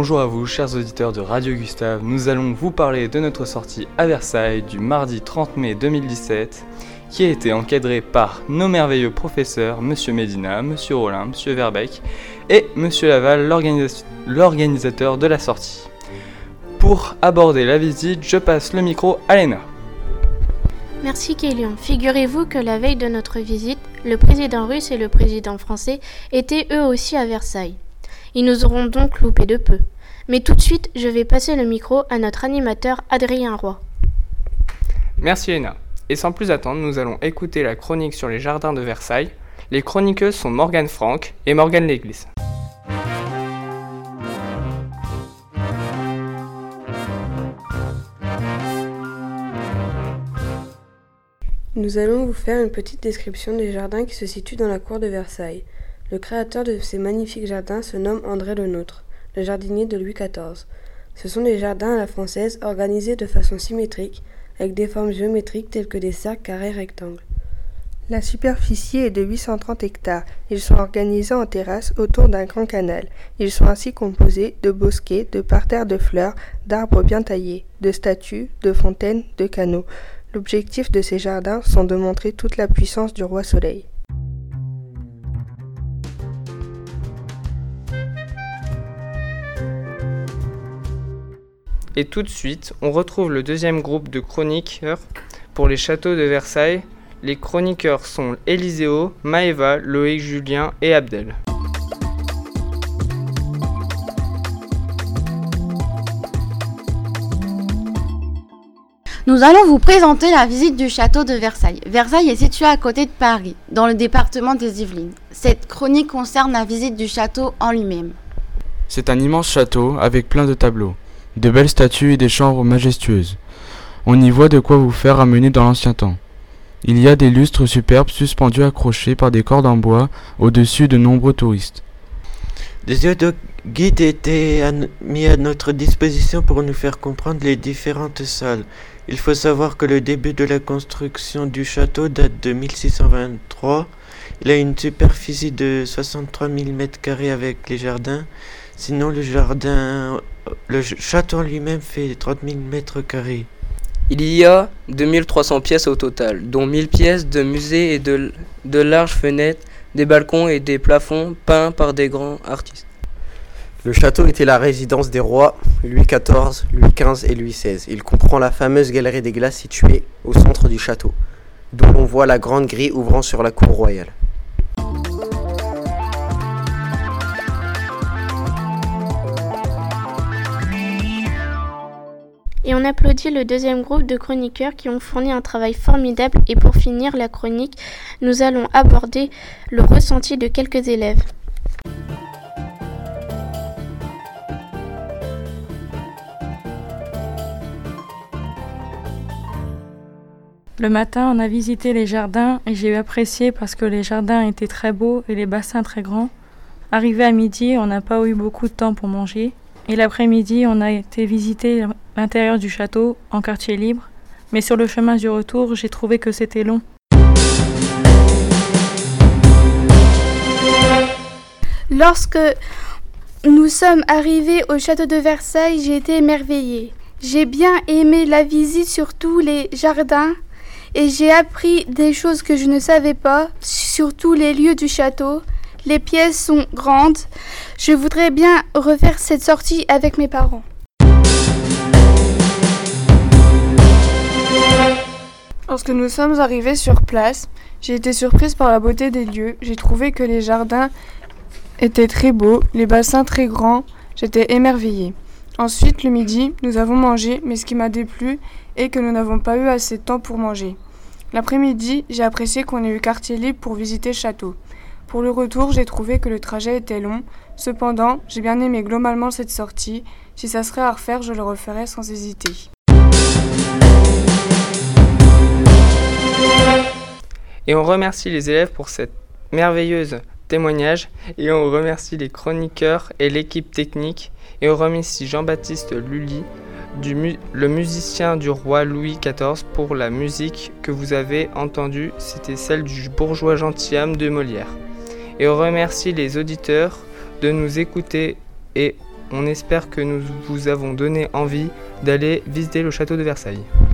Bonjour à vous, chers auditeurs de Radio Gustave. Nous allons vous parler de notre sortie à Versailles du mardi 30 mai 2017, qui a été encadrée par nos merveilleux professeurs, Monsieur Medina, Monsieur Rollin, Monsieur Verbeek et Monsieur Laval, l'organisateur de la sortie. Pour aborder la visite, je passe le micro à Léna. Merci Kélian. Figurez-vous que la veille de notre visite, le président russe et le président français étaient eux aussi à Versailles. Ils nous auront donc loupé de peu. Mais tout de suite, je vais passer le micro à notre animateur Adrien Roy. Merci Léna. Et sans plus attendre, nous allons écouter la chronique sur les jardins de Versailles. Les chroniqueuses sont Morgane Franck et Morgane Léglise. Nous allons vous faire une petite description des jardins qui se situent dans la cour de Versailles. Le créateur de ces magnifiques jardins se nomme André Le Nôtre, le jardinier de Louis XIV. Ce sont des jardins à la française organisés de façon symétrique, avec des formes géométriques telles que des cercles, carrés, rectangles. La superficie est de 830 hectares. Ils sont organisés en terrasses autour d'un grand canal. Ils sont ainsi composés de bosquets, de parterres de fleurs, d'arbres bien taillés, de statues, de fontaines, de canaux. L'objectif de ces jardins sont de montrer toute la puissance du roi Soleil. Et tout de suite, on retrouve le deuxième groupe de chroniqueurs pour les châteaux de Versailles. Les chroniqueurs sont Élyséo, Maëva, Loïc, Julien et Abdel. Nous allons vous présenter la visite du château de Versailles. Versailles est situé à côté de Paris, dans le département des Yvelines. Cette chronique concerne la visite du château en lui-même. C'est un immense château avec plein de tableaux, de belles statues et des chambres majestueuses. On y voit de quoi vous faire ramener dans l'ancien temps. Il y a des lustres superbes suspendus accrochés par des cordes en bois au-dessus de nombreux touristes. Des yeux de guide étaient mis à notre disposition pour nous faire comprendre les différentes salles. Il faut savoir que le début de la construction du château date de 1623. Il a une superficie de 63 000 m² avec les jardins. Sinon, le château lui-même fait 30 000 m². Il y a 2300 pièces au total, dont 1000 pièces de musée et de larges fenêtres, des balcons et des plafonds peints par des grands artistes. Le château était la résidence des rois Louis XIV, Louis XV et Louis XVI. Il comprend la fameuse galerie des glaces située au centre du château, d'où on voit la grande grille ouvrant sur la cour royale. Et on applaudit le deuxième groupe de chroniqueurs qui ont fourni un travail formidable. Et pour finir la chronique, nous allons aborder le ressenti de quelques élèves. Le matin, on a visité les jardins et j'ai apprécié parce que les jardins étaient très beaux et les bassins très grands. Arrivé à midi, on n'a pas eu beaucoup de temps pour manger. Et l'après-midi, on a été visiter l'intérieur du château en quartier libre. Mais sur le chemin du retour, j'ai trouvé que c'était long. Lorsque nous sommes arrivés au château de Versailles, j'ai été émerveillée. J'ai bien aimé la visite sur tous les jardins et j'ai appris des choses que je ne savais pas, sur tous les lieux du château. Les pièces sont grandes. Je voudrais bien refaire cette sortie avec mes parents. Lorsque nous sommes arrivés sur place, j'ai été surprise par la beauté des lieux. J'ai trouvé que les jardins étaient très beaux, les bassins très grands. J'étais émerveillée. Ensuite, le midi, nous avons mangé, mais ce qui m'a déplu est que nous n'avons pas eu assez de temps pour manger. L'après-midi, j'ai apprécié qu'on ait eu quartier libre pour visiter le château. Pour le retour, j'ai trouvé que le trajet était long. Cependant, j'ai bien aimé globalement cette sortie. Si ça serait à refaire, je le referais sans hésiter. Et on remercie les élèves pour cette merveilleuse témoignage et on remercie les chroniqueurs et l'équipe technique et on remercie Jean-Baptiste Lully, le musicien du roi Louis XIV pour la musique que vous avez entendue, c'était celle du bourgeois gentilhomme de Molière. Et on remercie les auditeurs de nous écouter et On espère que nous vous avons donné envie d'aller visiter le château de Versailles.